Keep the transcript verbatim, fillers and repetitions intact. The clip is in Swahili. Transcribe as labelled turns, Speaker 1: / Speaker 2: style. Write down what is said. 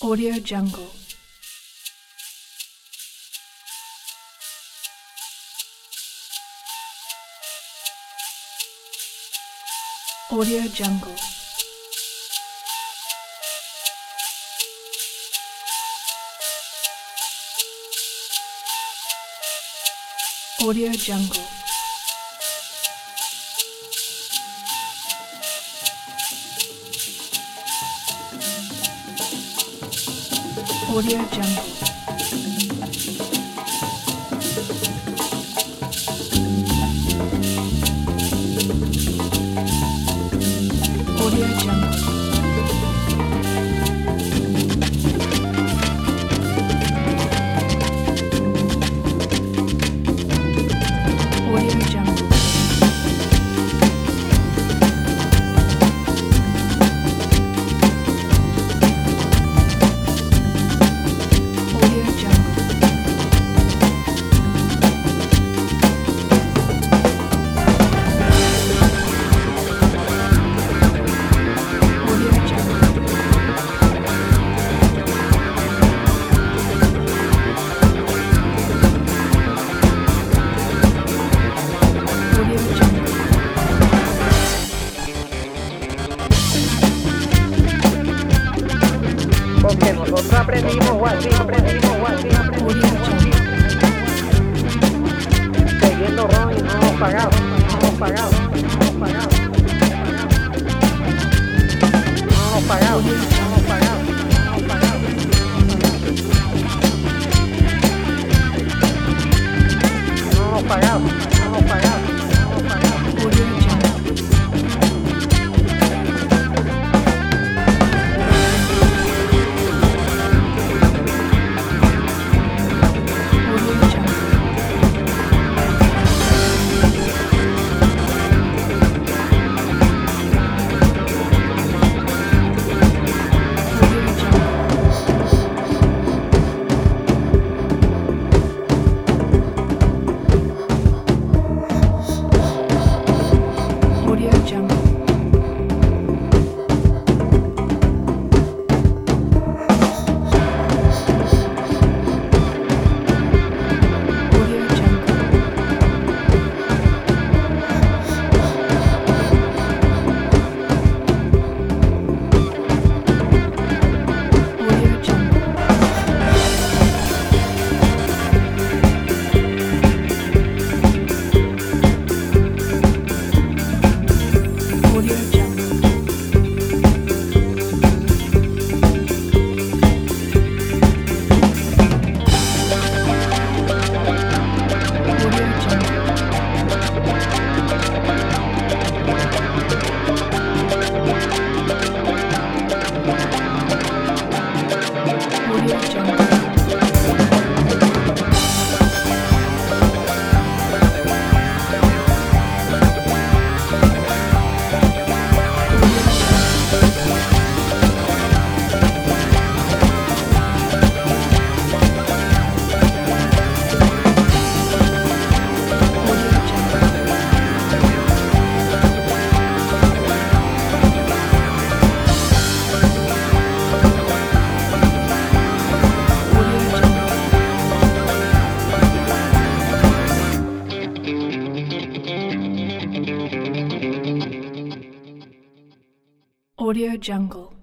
Speaker 1: Audio Jungle. Audio Jungle. Audio Jungle. Audio Jungle. Audio Jungle. Audio Jungle.
Speaker 2: Porque nosotros aprendimos así, aprendimos así, aprendimos siguiendo ron y no hemos pagado, no hemos pagado, no hemos pagado, no hemos pagado, no hemos pagado, no hemos pagado, no hemos pagado, no hemos pagado, no hemos pagado.
Speaker 1: Audio Jungle. Audio Jungle. Audio Jungle.